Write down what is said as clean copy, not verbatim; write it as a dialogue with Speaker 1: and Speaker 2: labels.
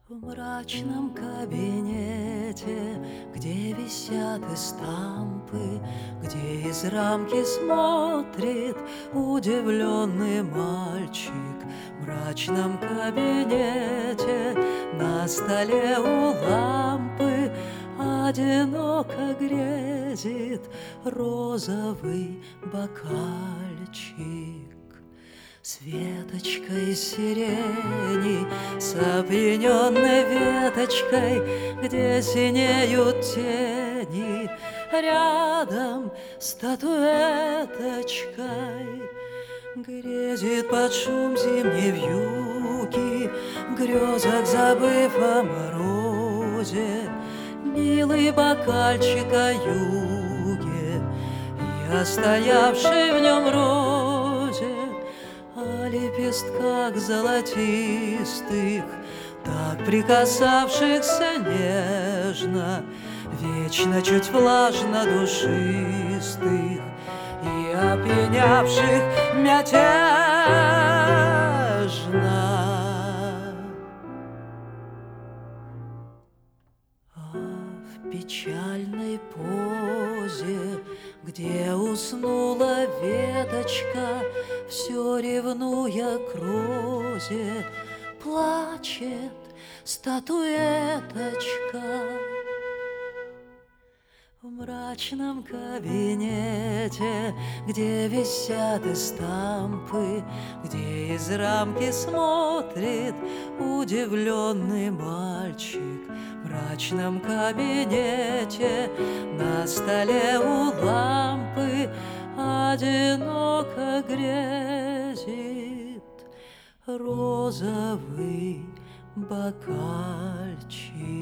Speaker 1: В мрачном кабинете, где висят эстампы, где из рамки смотрит удивленный мальчик. В мрачном кабинете на столе у лампы одиноко грезит розовый бокальчик. С веточкой сирени, с опьяненной веточкой, где синеют тени, рядом статуэточкой грезит под шум зимней вьюги, в грезах забыв о морозе, милый бокальчик о юге, я стоявший в нем розе, о лепестках золотистых, так прикасавшихся нежно, вечно чуть влажно душистых и опьянявших мятежно. А в печальной позе, где уснула веточка, все ревнуя к розе, плачет статуэточка. В мрачном кабинете, где висят эстампы, где из рамки смотрит удивленный мальчик. В мрачном кабинете на столе у лампы одиноко грезит розовый бокальчик.